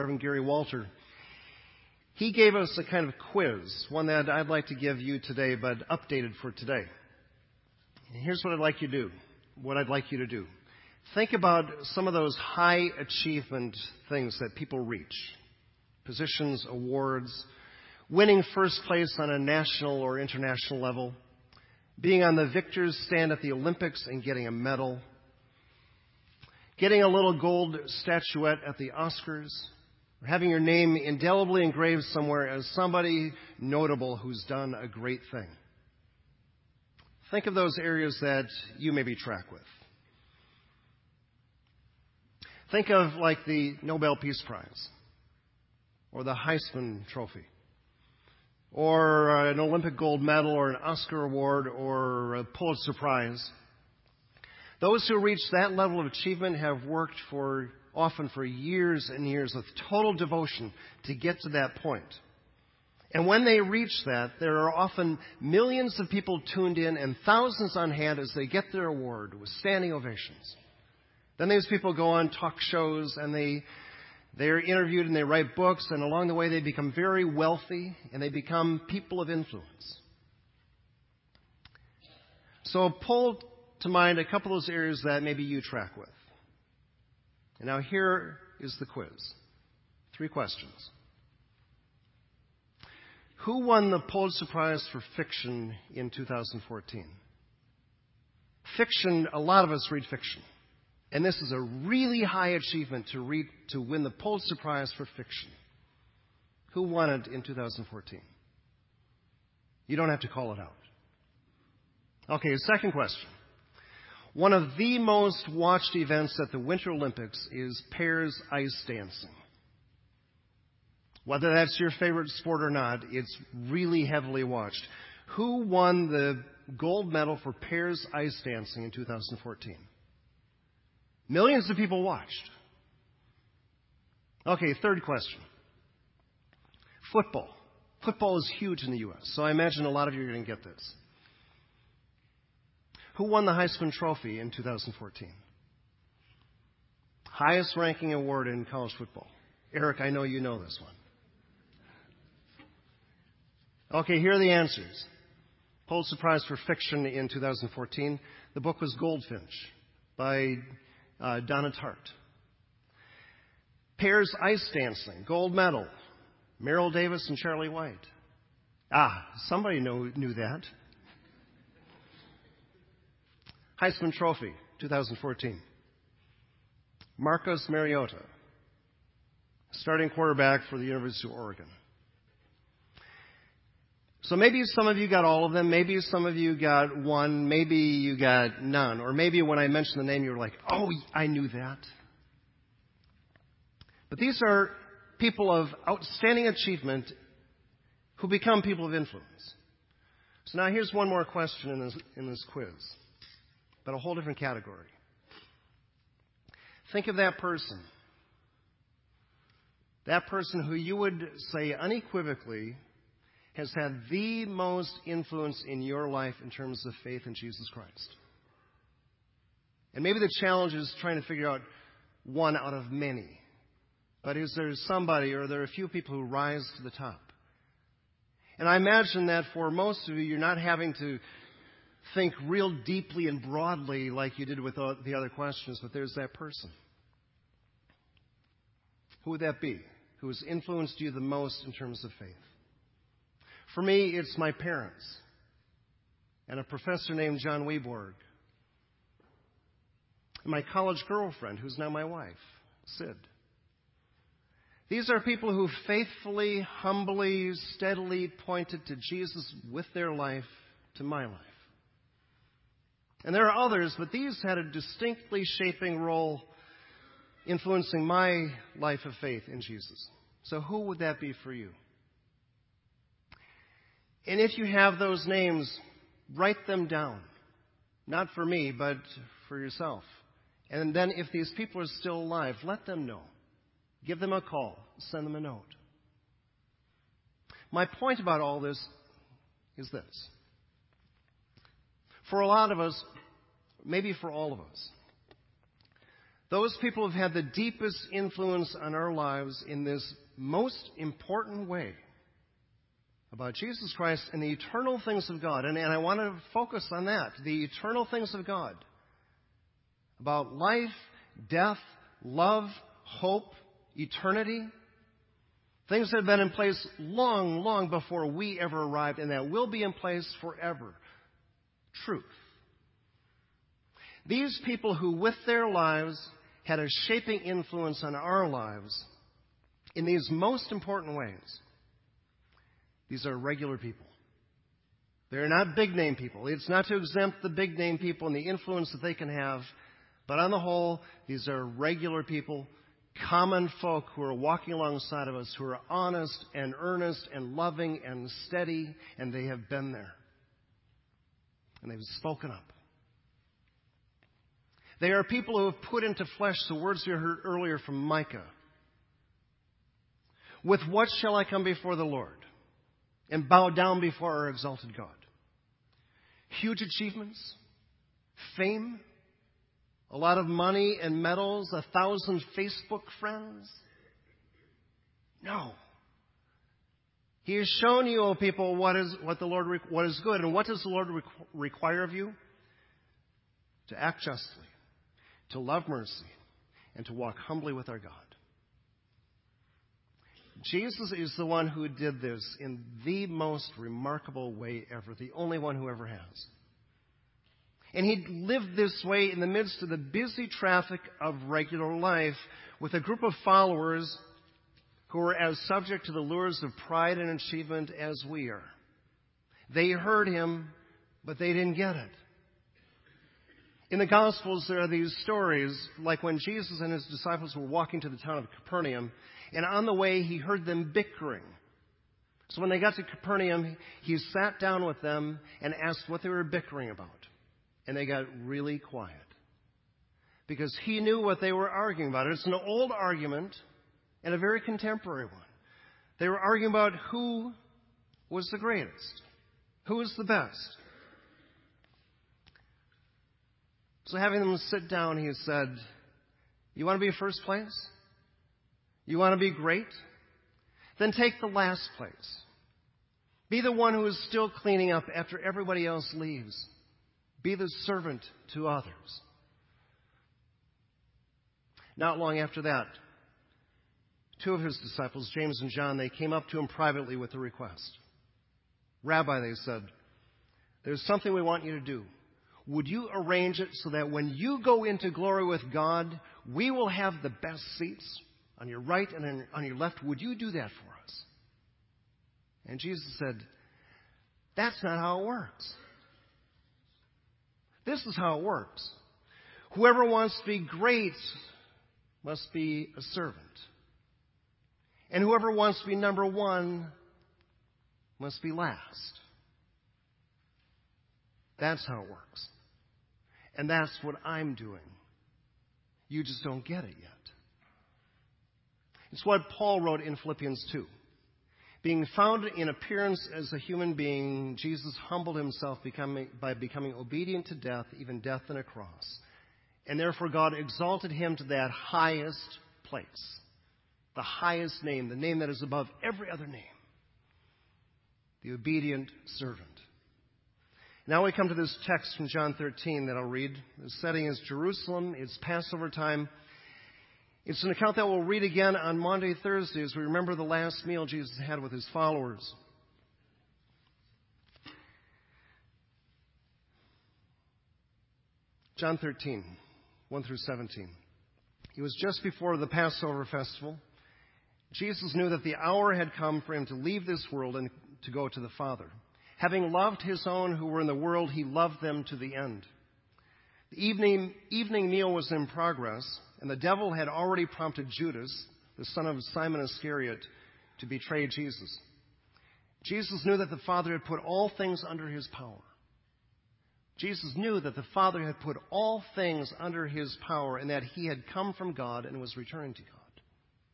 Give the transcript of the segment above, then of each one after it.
Reverend Gary Walter, he gave us a kind of quiz, one that I'd like to give you today, but updated for today. And here's what I'd like you to do. Think about some of those high achievement things that people reach. Positions, awards, winning first place on a national or international level, being on the victor's stand at the Olympics and getting a medal, getting a little gold statuette at the Oscars, or having your name indelibly engraved somewhere as somebody notable who's done a great thing. Think of those areas that you maybe track with. Think of like the Nobel Peace Prize, or the Heisman Trophy, or an Olympic gold medal, or an Oscar award, or a Pulitzer Prize. Those who reach that level of achievement have worked often for years and years with total devotion to get to that point. And when they reach that, there are often millions of people tuned in and thousands on hand as they get their award with standing ovations. Then these people go on talk shows and they're interviewed and they write books, and along the way they become very wealthy and they become people of influence. So pull to mind a couple of those areas that maybe you track with. And now here is the quiz. 3 questions. Who won the Pulitzer Prize for Fiction in 2014? Fiction, a lot of us read fiction. And this is a really high achievement to win the Pulitzer Prize for Fiction. Who won it in 2014? You don't have to call it out. Okay, second question. One of the most watched events at the Winter Olympics is pairs ice dancing. Whether that's your favorite sport or not, it's really heavily watched. Who won the gold medal for pairs ice dancing in 2014? Millions of people watched. Okay, third question. Football. Football is huge in the U.S., so I imagine a lot of you are going to get this. Who won the Heisman Trophy in 2014? Highest ranking award in college football. Eric, I know you know this one. Okay, here are the answers. Pulitzer Prize for Fiction in 2014. The book was Goldfinch by Donna Tartt. Pairs ice dancing, gold medal, Merrill Davis and Charlie White. Somebody knew that. Heisman Trophy, 2014. Marcus Mariota, starting quarterback for the University of Oregon. So maybe some of you got all of them. Maybe some of you got one. Maybe you got none. Or maybe when I mentioned the name, you were like, oh, I knew that. But these are people of outstanding achievement who become people of influence. So now here's one more question in this quiz, but a whole different category. Think of that person. That person who you would say unequivocally has had the most influence in your life in terms of faith in Jesus Christ. And maybe the challenge is trying to figure out one out of many. But is there somebody, or are there a few people who rise to the top? And I imagine that for most of you, you're not having to think real deeply and broadly like you did with the other questions, but there's that person. Who would that be? Who has influenced you the most in terms of faith? For me, it's my parents and a professor named John Weborg, and my college girlfriend, who's now my wife, Sid. These are people who faithfully, humbly, steadily pointed to Jesus with their life to my life. And there are others, but these had a distinctly shaping role influencing my life of faith in Jesus. So who would that be for you? And if you have those names, write them down. Not for me, but for yourself. And then if these people are still alive, let them know. Give them a call. Send them a note. My point about all this is this. For a lot of us, maybe for all of us, Those people have had the deepest influence on our lives in this most important way about Jesus Christ and the eternal things of God. And I want to focus on that, the eternal things of God. About life, death, love, hope, eternity. Things that have been in place long, long before we ever arrived, and that will be in place forever. Truth. These people who, with their lives, had a shaping influence on our lives in these most important ways. These are regular people. They're not big-name people. It's not to exempt the big-name people and the influence that they can have, but on the whole, these are regular people, common folk who are walking alongside of us, who are honest and earnest and loving and steady, and they have been there. And they've spoken up. They are people who have put into flesh the words you heard earlier from Micah. With what shall I come before the Lord and bow down before our exalted God? Huge achievements, fame, a lot of money and medals, 1,000 Facebook friends? No. He has shown you, O people, what is good. And what does the Lord require of you? To act justly, to love mercy, and to walk humbly with our God. Jesus is the one who did this in the most remarkable way ever, the only one who ever has. And he lived this way in the midst of the busy traffic of regular life with a group of followers who were as subject to the lures of pride and achievement as we are. They heard him, but they didn't get it. In the Gospels, there are these stories, like when Jesus and his disciples were walking to the town of Capernaum, and on the way he heard them bickering. So when they got to Capernaum, he sat down with them and asked what they were bickering about. And they got really quiet. Because he knew what they were arguing about. It's an old argument and a very contemporary one. They were arguing about who was the greatest, who was the best. So having them sit down, he said, you want to be first place? You want to be great? Then take the last place. Be the one who is still cleaning up after everybody else leaves. Be the servant to others. Not long after that, two of his disciples, James and John, they came up to him privately with a request. Rabbi, they said, there's something we want you to do. Would you arrange it so that when you go into glory with God, we will have the best seats on your right and on your left? Would you do that for us? And Jesus said, that's not how it works. This is how it works. Whoever wants to be great must be a servant. And whoever wants to be number one must be last. That's how it works. And that's what I'm doing. You just don't get it yet. It's what Paul wrote in Philippians 2. Being found in appearance as a human being, Jesus humbled himself by becoming obedient to death, even death on a cross. And therefore God exalted him to that highest place, the highest name, the name that is above every other name, the obedient servant. Now we come to this text from John 13 that I'll read. The setting is Jerusalem. It's Passover time. It's an account that we'll read again on Maundy, Thursday, as we remember the last meal Jesus had with his followers. John 13, 1 through 17. It was just before the Passover festival. Jesus knew that the hour had come for him to leave this world and to go to the Father. Having loved his own who were in the world, he loved them to the end. The evening meal was in progress, and the devil had already prompted Judas, the son of Simon Iscariot, to betray Jesus. Jesus knew that the Father had put all things under his power. Jesus knew that the Father had put all things under his power and that he had come from God and was returning to God.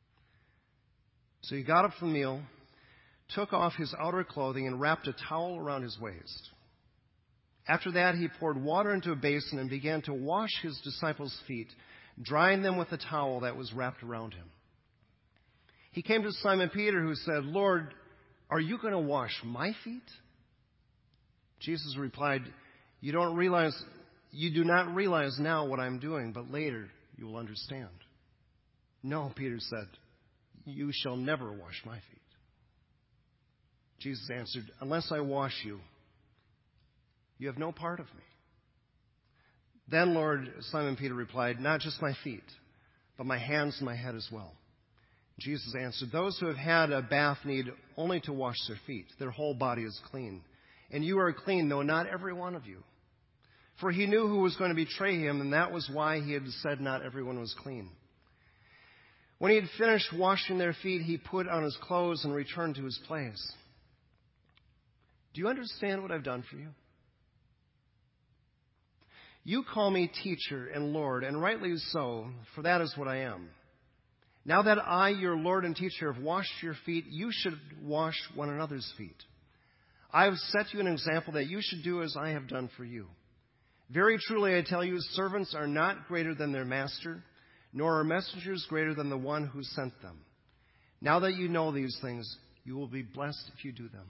So he got up from the meal, took off his outer clothing, and wrapped a towel around his waist. After that, he poured water into a basin and began to wash his disciples' feet, drying them with a towel that was wrapped around him. He came to Simon Peter, who said, "Lord, are you going to wash my feet?" Jesus replied, "You do not realize now what I'm doing, but later you will understand." "No," Peter said, "you shall never wash my feet." Jesus answered, "Unless I wash you, you have no part of me." "Then, Lord," Simon Peter replied, "not just my feet, but my hands and my head as well." Jesus answered, "Those who have had a bath need only to wash their feet. Their whole body is clean. And you are clean, though not every one of you." For he knew who was going to betray him, and that was why he had said not everyone was clean. When he had finished washing their feet, he put on his clothes and returned to his place. "Do you understand what I've done for you? You call me teacher and Lord, and rightly so, for that is what I am. Now that I, your Lord and teacher, have washed your feet, you should wash one another's feet. I have set you an example that you should do as I have done for you. Very truly I tell you, servants are not greater than their master, nor are messengers greater than the one who sent them. Now that you know these things, you will be blessed if you do them."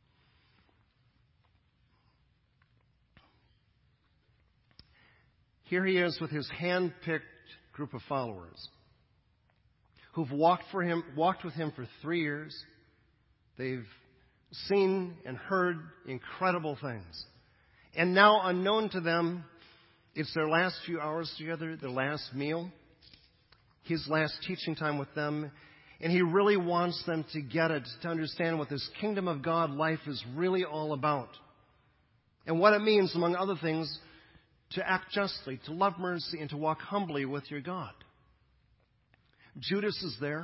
Here he is with his hand-picked group of followers who've walked with him for 3 years. They've seen and heard incredible things. And now, unknown to them, it's their last few hours together, their last meal, his last teaching time with them. And he really wants them to get it, to understand what this kingdom of God life is really all about. And what it means, among other things, to act justly, to love mercy, and to walk humbly with your God. Judas is there,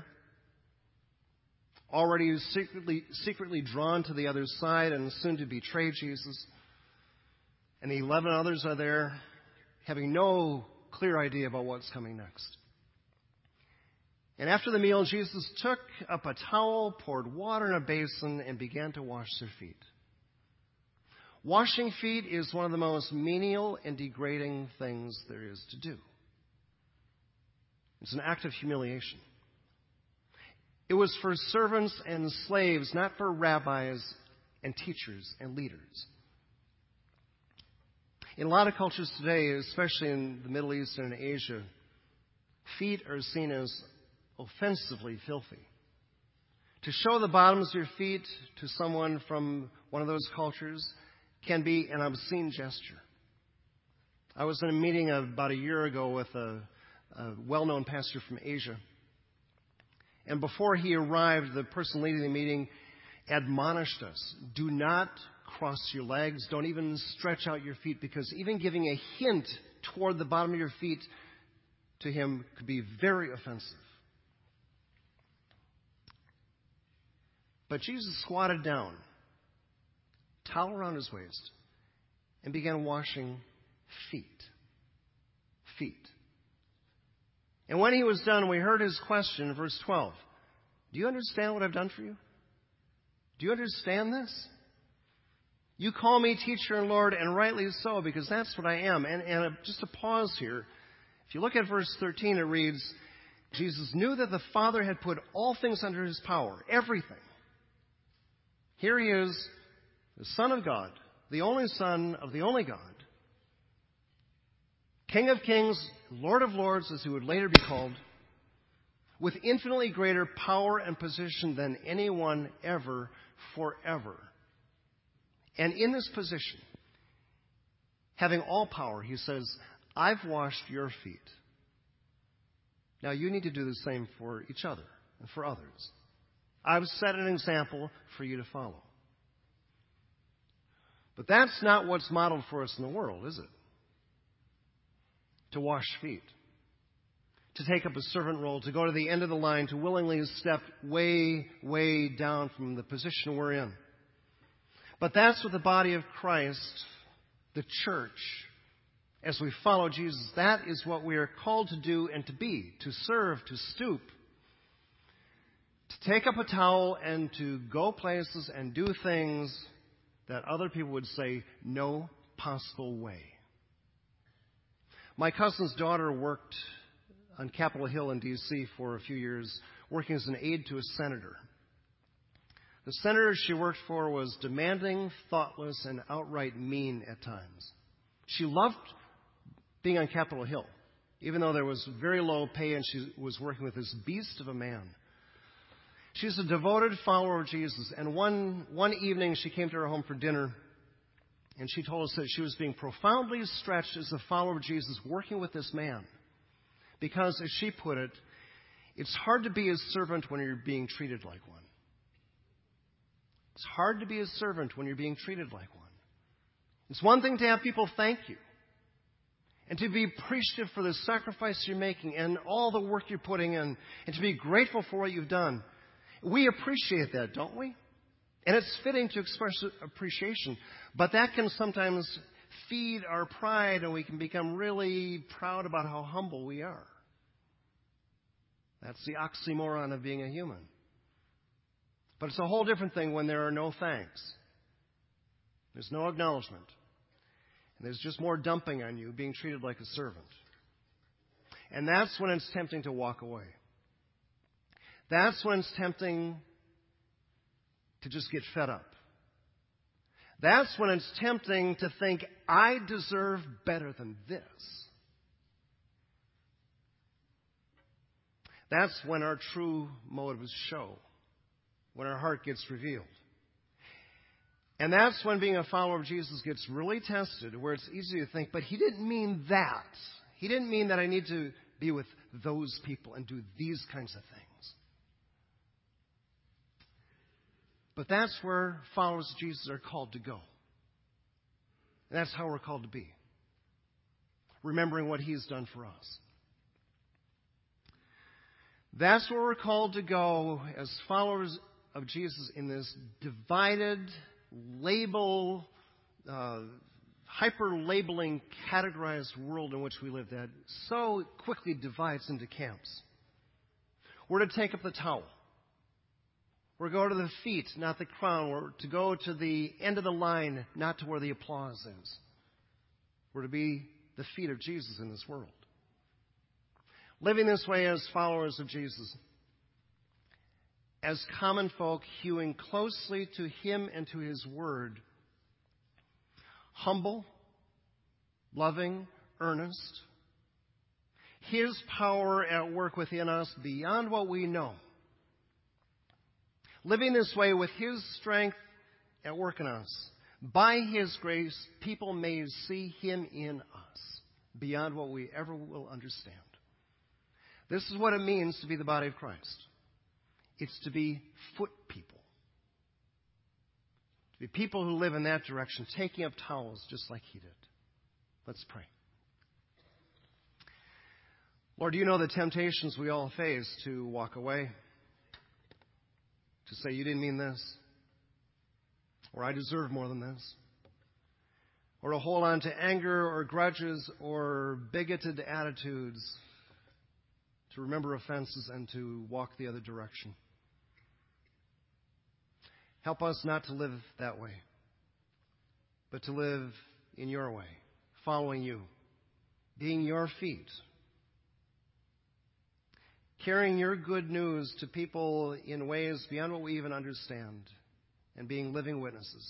already secretly drawn to the other side and soon to betray Jesus. And the 11 others are there, having no clear idea about what's coming next. And after the meal, Jesus took up a towel, poured water in a basin, and began to wash their feet. Washing feet is one of the most menial and degrading things there is to do. It's an act of humiliation. It was for servants and slaves, not for rabbis and teachers and leaders. In a lot of cultures today, especially in the Middle East and in Asia, feet are seen as offensively filthy. To show the bottoms of your feet to someone from one of those cultures can be an obscene gesture. I was in a meeting about a year ago with a well-known pastor from Asia. And before he arrived, the person leading the meeting admonished us, do not cross your legs, don't even stretch out your feet, because even giving a hint toward the bottom of your feet to him could be very offensive. But Jesus squatted down, towel around his waist, and began washing feet. And when he was done, we heard his question in verse 12. Do you understand what I've done for you? Do you understand this? You call me teacher and Lord, and rightly so, because that's what I am. And just to pause here, if you look at verse 13, it reads, Jesus knew that the Father had put all things under his power, everything. Here he is, the Son of God, the only Son of the only God, King of kings, Lord of lords, as he would later be called, with infinitely greater power and position than anyone ever, forever. And in this position, having all power, he says, I've washed your feet. Now you need to do the same for each other and for others. I've set an example for you to follow. But that's not what's modeled for us in the world, is it? To wash feet, to take up a servant role, to go to the end of the line, to willingly step way, way down from the position we're in. But that's what the body of Christ, the church, as we follow Jesus, that is what we are called to do and to be, to serve, to stoop, to take up a towel and to go places and do things that other people would say, no possible way. My cousin's daughter worked on Capitol Hill in D.C. for a few years, working as an aide to a senator. The senator she worked for was demanding, thoughtless, and outright mean at times. She loved being on Capitol Hill, even though there was very low pay and she was working with this beast of a man. She's a devoted follower of Jesus, and one evening she came to our home for dinner, and she told us that she was being profoundly stretched as a follower of Jesus, working with this man. Because, as she put it, it's hard to be his servant when you're being treated like one. It's hard to be his servant when you're being treated like one. It's one thing to have people thank you and to be appreciative for the sacrifice you're making and all the work you're putting in and to be grateful for what you've done. We appreciate that, don't we? And it's fitting to express appreciation, but that can sometimes feed our pride and we can become really proud about how humble we are. That's the oxymoron of being a human. But it's a whole different thing when there are no thanks. There's no acknowledgement. And there's just more dumping on you, being treated like a servant. And that's when it's tempting to walk away. That's when it's tempting to just get fed up. That's when it's tempting to think, I deserve better than this. That's when our true motives show, when our heart gets revealed. And that's when being a follower of Jesus gets really tested, where it's easy to think, but he didn't mean that. He didn't mean that I need to be with those people and do these kinds of things. But that's where followers of Jesus are called to go. And that's how we're called to be. Remembering what he's done for us. That's where we're called to go as followers of Jesus in this divided, hyper-labeling, categorized world in which we live that so quickly divides into camps. We're to take up the towel. We're to go to the feet, not the crown. We're to go to the end of the line, not to where the applause is. We're to be the feet of Jesus in this world. Living this way as followers of Jesus, as common folk hewing closely to him and to his word, humble, loving, earnest, his power at work within us beyond what we know. Living this way with his strength at work in us. By his grace, people may see him in us beyond what we ever will understand. This is what it means to be the body of Christ. It's to be foot people. To be people who live in that direction, taking up towels just like he did. Let's pray. Lord, you know the temptations we all face to walk away. To say, you didn't mean this. Or I deserve more than this. Or to hold on to anger or grudges or bigoted attitudes. To remember offenses and to walk the other direction. Help us not to live that way, but to live in your way, following you, being your feet, carrying your good news to people in ways beyond what we even understand, and being living witnesses.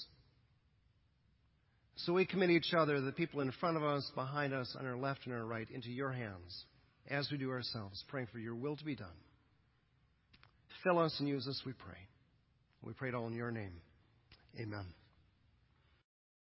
So we commit each other, the people in front of us, behind us, on our left and our right, into your hands, as we do ourselves, praying for your will to be done. Fill us and use us, we pray. We pray it all in your name. Amen.